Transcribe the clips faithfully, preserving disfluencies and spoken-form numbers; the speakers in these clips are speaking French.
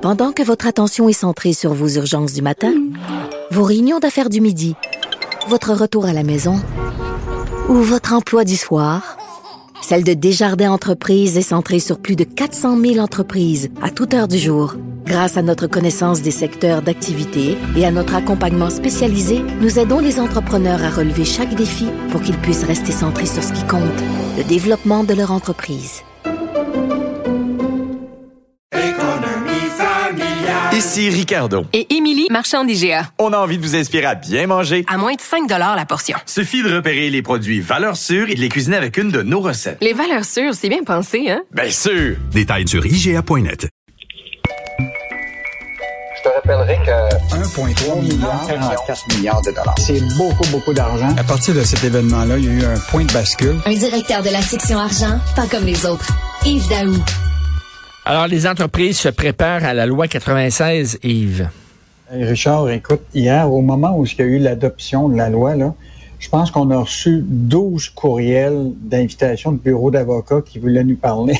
Pendant que votre attention est centrée sur vos urgences du matin, vos réunions d'affaires du midi, votre retour à la maison ou votre emploi du soir, celle de Desjardins Entreprises est centrée sur plus de quatre cent mille entreprises à toute heure du jour. Grâce à notre connaissance des secteurs d'activité et à notre accompagnement spécialisé, nous aidons les entrepreneurs à relever chaque défi pour qu'ils puissent rester centrés sur ce qui compte, le développement de leur entreprise. Ici Ricardo. Et Émilie, marchand d'I G A. On a envie de vous inspirer à bien manger. À moins de cinq dollars la portion. Suffit de repérer les produits valeurs sûres et de les cuisiner avec une de nos recettes. Les valeurs sûres, c'est bien pensé, hein? Bien sûr! Détails sur I G A point net. Je te rappellerai que un virgule trois milliard, quarante-quatre milliards de dollars. C'est beaucoup, beaucoup d'argent. À partir de cet événement-là, il y a eu un point de bascule. Un directeur de la section argent, pas comme les autres. Yves Daou. Alors, les entreprises se préparent à la loi quatre-vingt-seize, Yves. Hey Richard, écoute, hier, au moment où il y a eu l'adoption de la loi, là, je pense qu'on a reçu douze courriels d'invitation de bureaux d'avocats qui voulaient nous parler.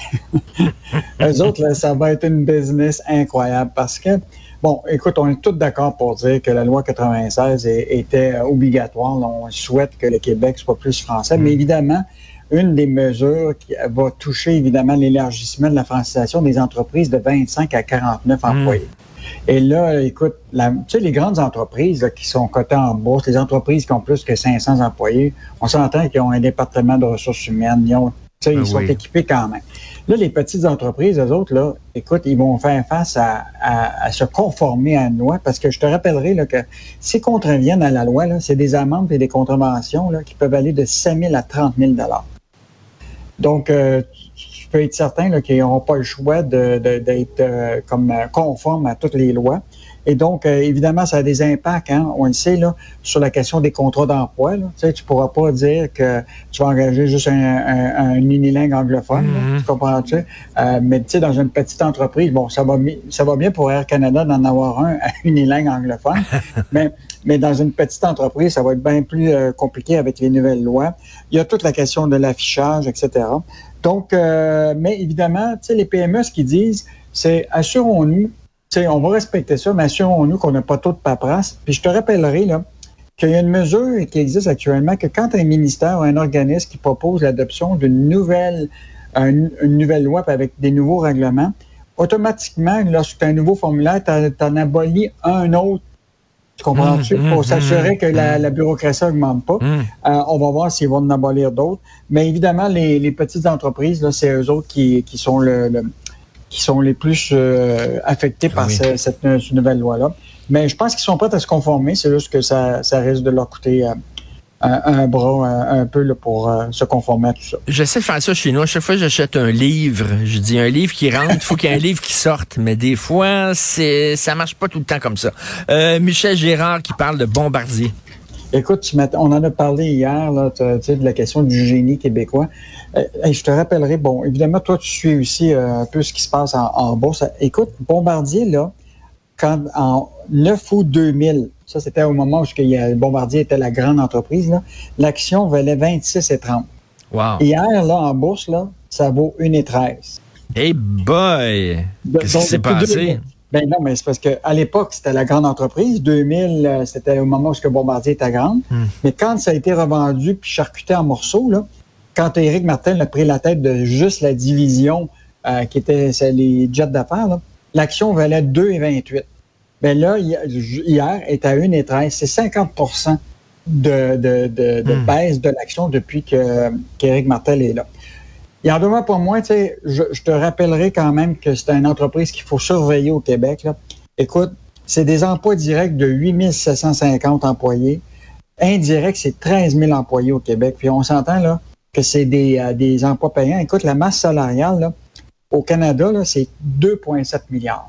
Eux autres, là, ça va être une business incroyable parce que, bon, écoute, on est tous d'accord pour dire que la loi quatre-vingt-seize est, était obligatoire. Là, on souhaite que le Québec soit plus français, mais évidemment, une des mesures qui va toucher évidemment l'élargissement de la francisation des entreprises de vingt-cinq à quarante-neuf employés. Mmh. Et là, écoute, la, tu sais, les grandes entreprises là, qui sont cotées en bourse, les entreprises qui ont plus que cinq cents employés, on s'entend qu'ils ont un département de ressources humaines, ils, ont, tu sais, ils ah, sont oui. équipés quand même. Là, les petites entreprises, eux autres, là, écoute, ils vont faire face à, à, à se conformer à une loi, parce que je te rappellerai là, que s'ils contreviennent à la loi, là, c'est des amendes et des contraventions là, qui peuvent aller de cinq mille à trente mille dollars. Donc, euh, tu peux être certain là, qu'ils n'auront pas le choix de, de, d'être euh, comme euh, conformes à toutes les lois. Et donc, euh, évidemment, ça a des impacts, hein, on le sait, là, sur la question des contrats d'emploi. Là. Tu sais, tu pourras pas dire que tu vas engager juste un, un, un unilingue anglophone, mm-hmm. là, tu comprends-tu? Euh, mais tu sais, dans une petite entreprise, bon, ça va, ça va bien pour Air Canada d'en avoir un unilingue anglophone, mais, mais dans une petite entreprise, ça va être bien plus euh, compliqué avec les nouvelles lois. Il y a toute la question de l'affichage, et cetera. Donc, euh, mais évidemment, tu sais, les P M E, ce qu'ils disent, c'est assurons-nous, t'sais, on va respecter ça, mais assurons-nous qu'on n'a pas trop de paperasse. Puis je te rappellerai là, qu'il y a une mesure qui existe actuellement que quand un ministère ou un organisme qui propose l'adoption d'une nouvelle, une, une nouvelle loi avec des nouveaux règlements, automatiquement, lorsque tu as un nouveau formulaire, tu en abolis un autre. Tu comprends-tu? Mmh, pour mmh, s'assurer mmh, que la, la bureaucratie n'augmente pas. Mmh. Euh, on va voir s'ils vont en abolir d'autres. Mais évidemment, les, les petites entreprises, là, c'est eux autres qui, qui sont le, le qui sont les plus euh, affectés par oui. ce, cette, cette nouvelle loi-là. Mais je pense qu'ils sont prêts à se conformer. C'est juste que ça, ça risque de leur coûter euh, un, un bras un, un peu là, pour euh, se conformer à tout ça. J'essaie de faire ça chez nous. À chaque fois que j'achète un livre, je dis un livre qui rentre, il faut qu'il y ait un livre qui sorte. Mais des fois, c'est ça marche pas tout le temps comme ça. Euh, Michel Gérard qui parle de Bombardier. Écoute, on en a parlé hier là, tu sais, de la question du génie québécois. Euh, je te rappellerai, bon, évidemment, toi, tu suis aussi euh, un peu ce qui se passe en, en bourse. Écoute, Bombardier, là, quand en neuf août deux mille, ça, c'était au moment où il y a, Bombardier était la grande entreprise, là, l'action valait vingt-six et trente. Wow. Hier, là, en bourse, là, ça vaut un et treize. Hey boy! Qu'est-ce qui s'est passé? Ben non, mais c'est parce qu'à l'époque, c'était la grande entreprise. deux mille, c'était au moment où Bombardier était grande. Hmm. Mais quand ça a été revendu puis charcuté en morceaux, là, quand Éric Martel a pris la tête de juste la division euh, qui était les jets d'affaires, là, l'action valait deux virgule vingt-huit. Ben là, hier, est à un virgule treize. C'est cinquante pour cent de, de, de, de hmm. baisse de l'action depuis que, qu'Éric Martel est là. Il en demeure pour moi, tu sais, je, je te rappellerai quand même que c'est une entreprise qu'il faut surveiller au Québec, là. Écoute, c'est des emplois directs de huit mille sept cent cinquante employés. Indirects, c'est treize mille employés au Québec. Puis on s'entend, là, que c'est des, euh, des emplois payants. Écoute, la masse salariale, là, au Canada, là, c'est deux virgule sept milliards.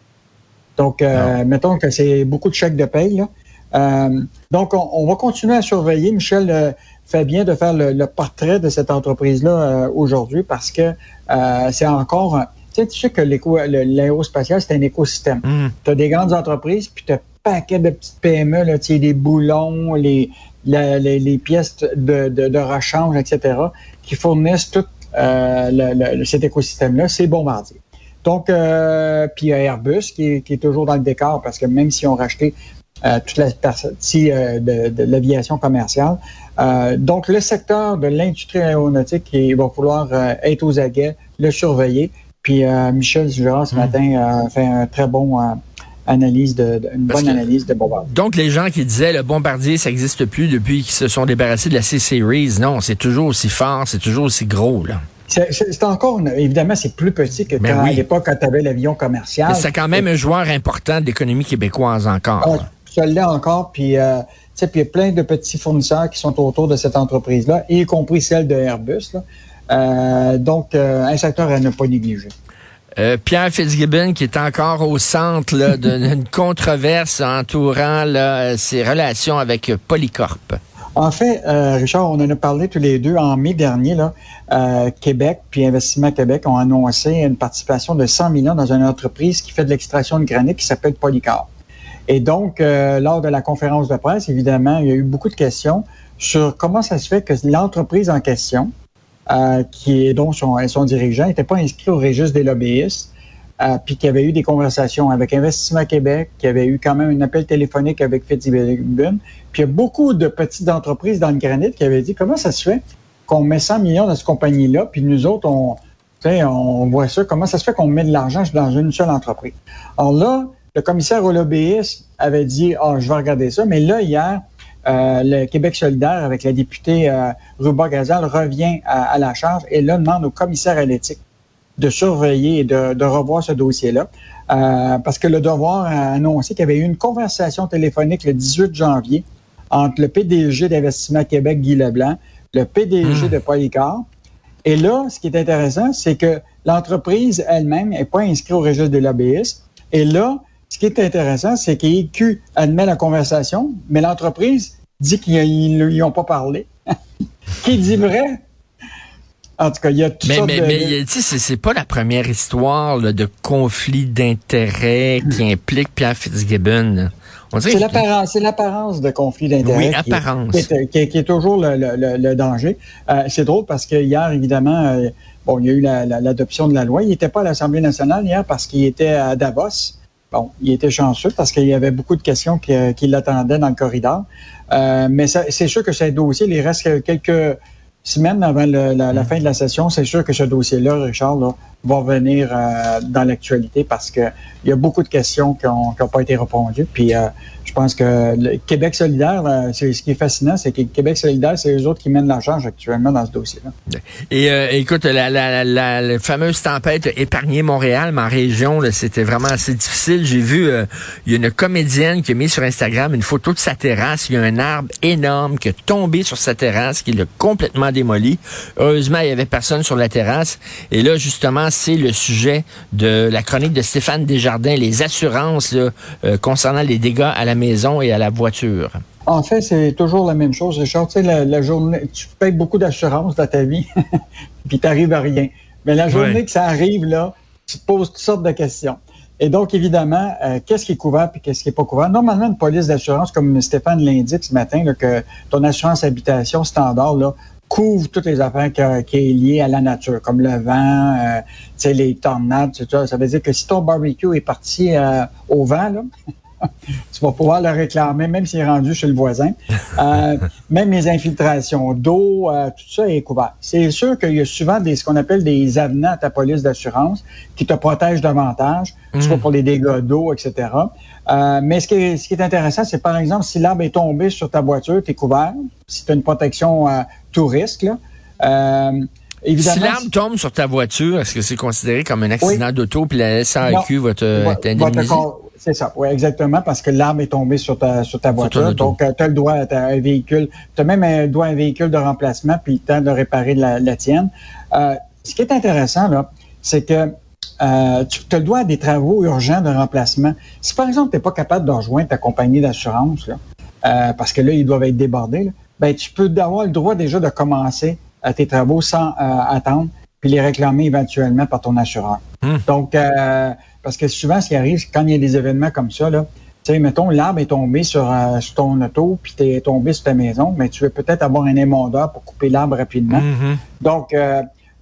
Donc, euh, mettons que c'est beaucoup de chèques de paye, là. Euh, donc, on, on va continuer à surveiller. Michel euh, fait bien de faire le, le portrait de cette entreprise-là euh, aujourd'hui parce que euh, c'est encore... Un, tu sais, tu sais que l'éco, le, l'aérospatial, c'est un écosystème. Mm. Tu as des grandes entreprises, puis tu as un paquet de petites P M E, là, tu sais, des boulons, les, la, les, les pièces de, de, de rechange, et cetera, qui fournissent tout euh, le, le, cet écosystème-là. C'est Bombardier. Donc, euh, puis il y a Airbus qui est, qui est toujours dans le décor parce que même s'ils ont racheté euh, toute la partie euh, de, de l'aviation commerciale, euh, donc le secteur de l'industrie aéronautique, il va falloir euh, être aux aguets, le surveiller. Puis euh, Michel Gérard, ce mmh. matin, a fait un très bon... Euh, analyse de, de une Parce bonne que, analyse de Bombardier. Donc, les gens qui disaient le Bombardier, ça n'existe plus depuis qu'ils se sont débarrassés de la C-Series, non, c'est toujours aussi fort, c'est toujours aussi gros, là. C'est, c'est, c'est encore, une, évidemment, c'est plus petit que quand, oui. à l'époque, quand tu avais l'avion commercial. Mais c'est quand même et, un joueur important de l'économie québécoise encore. Ah, ça l'est encore, puis euh, tu sais, puis il y a plein de petits fournisseurs qui sont autour de cette entreprise-là, y compris celle de Airbus, là. Euh, donc, euh, un secteur à ne pas négliger. Euh, Pierre Fitzgibbon qui est encore au centre là, d'une controverse entourant là, ses relations avec Polycorp. En fait, euh, Richard, on en a parlé tous les deux. En mai dernier, là, euh, Québec puis Investissement Québec ont annoncé une participation de cent millions dans une entreprise qui fait de l'extraction de granit qui s'appelle Polycorp. Et donc, euh, lors de la conférence de presse, évidemment, il y a eu beaucoup de questions sur comment ça se fait que l'entreprise en question, Euh, qui est donc son, son dirigeant, n'était pas inscrit au registre des lobbyistes, euh, puis qu'il y avait eu des conversations avec Investissement Québec, qu'il y avait eu quand même un appel téléphonique avec Fitzgibbon. Puis il y a beaucoup de petites entreprises dans le granit qui avaient dit comment ça se fait qu'on met cent millions dans cette compagnie-là, puis nous autres, on, on voit ça, comment ça se fait qu'on met de l'argent dans une seule entreprise. Alors là, le commissaire aux lobbyistes avait dit, ah, oh, je vais regarder ça, mais là, hier, Euh, le Québec solidaire, avec la députée euh, Ruba Gazal, revient à, à la charge et là demande au commissaire à l'éthique de surveiller et de, de revoir ce dossier-là. Euh, parce que le Devoir a annoncé qu'il y avait eu une conversation téléphonique le dix-huit janvier entre le P D G d'Investissement Québec, Guy Leblanc, le P D G mmh. de Polycorp. Et là, ce qui est intéressant, c'est que l'entreprise elle-même n'est pas inscrite au registre des lobbyistes. Et là, ce qui est intéressant, c'est qu'I Q admet la conversation, mais l'entreprise dit qu'ils n'y ont pas parlé. Qui dit vrai? En tout cas, il y a tout mais, sortes mais, de... Mais, tu sais, c'est, c'est pas la première histoire là, de conflit d'intérêts qui implique Pierre Fitzgibbon. On dirait c'est, que... l'apparence, c'est l'apparence de conflit d'intérêts. Oui, qui apparence. Est, qui, est, qui, est, qui est toujours le, le, le, le danger. Euh, c'est drôle parce que hier, évidemment, euh, bon, il y a eu la, la, l'adoption de la loi. Il n'était pas à l'Assemblée nationale hier parce qu'il était à Davos. Bon, il était chanceux parce qu'il y avait beaucoup de questions qui, euh, qui l'attendaient dans le corridor. Euh, mais ça, c'est sûr que ce dossier, il reste quelques semaines avant le, la, la fin de la session. C'est sûr que ce dossier-là, Richard, là, va venir euh, dans l'actualité parce que il y a beaucoup de questions qui n'ont pas été répondues. Puis euh, je pense que le Québec solidaire, là, c'est, ce qui est fascinant, c'est que Québec solidaire, c'est eux autres qui mènent la charge actuellement dans ce dossier-là. Et euh, écoute, la, la, la, la fameuse tempête a épargné Montréal, mais en région, là, c'était vraiment assez difficile. J'ai vu, euh, il y a une comédienne qui a mis sur Instagram une photo de sa terrasse. Il y a un arbre énorme qui est tombé sur sa terrasse, qui l'a complètement démoli. Heureusement, il y avait personne sur la terrasse. Et là, justement, c'est le sujet de la chronique de Stéphane Desjardins, les assurances là, euh, concernant les dégâts à la maison et à la voiture. En fait, c'est toujours la même chose, Richard. Tu sais, la, la journée, tu payes beaucoup d'assurance dans ta vie, puis t'arrives à rien. Mais la journée ouais. que ça arrive, là, tu te poses toutes sortes de questions. Et donc, évidemment, euh, qu'est-ce qui est couvert puis qu'est-ce qui n'est pas couvert? Normalement, une police d'assurance, comme Stéphane l'indique ce matin, là, que ton assurance habitation standard, là, couvre toutes les affaires qui, qui est liées à la nature, comme le vent, euh, tu sais, les tornades, tout ça. Ça veut dire que si ton barbecue est parti euh, au vent, là, tu vas pouvoir le réclamer, même s'il est rendu chez le voisin. Euh, même les infiltrations d'eau, euh, tout ça est couvert. C'est sûr qu'il y a souvent des, ce qu'on appelle des avenants à ta police d'assurance qui te protègent davantage, mmh. soit pour les dégâts d'eau, et cetera. Euh, mais ce qui, est, ce qui est intéressant, c'est par exemple, si l'arbre est tombé sur ta voiture, tu es couvert. Si tu as une protection euh, tout risque, là. Euh, Évidemment, si l'arbre tombe sur ta voiture, est-ce que c'est considéré comme un accident oui. d'auto puis la S A Q va te t'indemniser? C'est ça, oui, exactement, parce que l'arbre est tombé sur ta, sur ta voiture. Sur donc, tu as le droit à un véhicule, tu as même un droit à un véhicule de remplacement, puis le temps de réparer la, la tienne. Euh, ce qui est intéressant, là, c'est que euh, tu as le droit à des travaux urgents de remplacement. Si, par exemple, tu n'es pas capable de rejoindre ta compagnie d'assurance, là, euh, parce que là, ils doivent être débordés, là, ben, tu peux avoir le droit déjà de commencer à tes travaux sans euh, attendre, puis les réclamer éventuellement par ton assureur. Mmh. Donc, euh, parce que souvent, ce qui arrive, c'est quand il y a des événements comme ça, là, tu sais, mettons, l'arbre est tombé sur, euh, sur ton auto, puis t'es tombé sur ta maison, mais tu veux peut-être avoir un émondeur pour couper l'arbre rapidement. Mm-hmm. Donc, euh,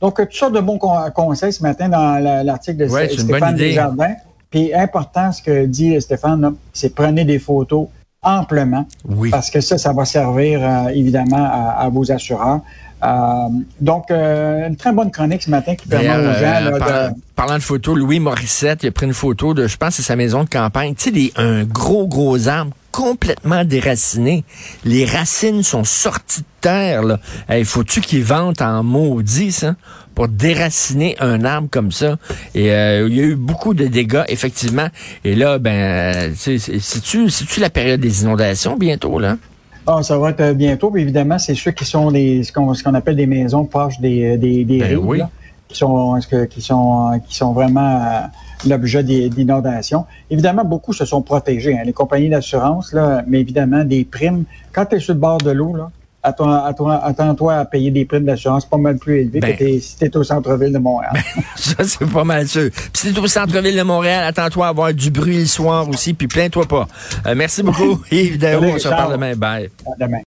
Donc, tout ça de bons con- conseils ce matin dans la, l'article de ouais, S- c'est une bonne Stéphane idée. Desjardins. Puis, important, ce que dit Stéphane, là, c'est prenez des photos amplement. Oui. Parce que ça, ça va servir euh, évidemment à, à vos assureurs. Euh, donc, euh, une très bonne chronique ce matin qui permet D'ailleurs, aux gens euh, là, par- de... parlant de photos, Louis Morissette, il a pris une photo de, je pense, c'est sa maison de campagne. Tu sais, des- un gros, gros arbre complètement déraciné. Les racines sont sorties de terre, là. Hey, faut-tu qu'ils vantent en maudit, ça, pour déraciner un arbre comme ça? Et euh, il y a eu beaucoup de dégâts, effectivement. Et là, ben, euh, c'est- c'est- c'est-tu, c'est-tu la période des inondations bientôt, là? Ah, ça va être bientôt. Puis évidemment, c'est ceux qui sont des, ce qu'on, ce qu'on appelle des maisons proches des, des, des Ben rives, oui. là, qui sont, est-ce que- qui sont, qui sont vraiment euh, l'objet des, d'inondations. Évidemment, beaucoup se sont protégés, hein, les compagnies d'assurance, là, mais évidemment, des primes. Quand tu es sur le bord de l'eau, là, attends, attends, attends-toi à payer des primes d'assurance pas mal plus élevées Ben. que t'es, si tu es au centre-ville de Montréal. Ça, c'est pas mal sûr. Puis si t'es au centre-ville de Montréal, attends-toi à avoir du bruit le soir aussi, puis plains-toi pas. Euh, merci beaucoup, Yves Daou. Salut, On se Charles. reparle demain. Bye. À demain.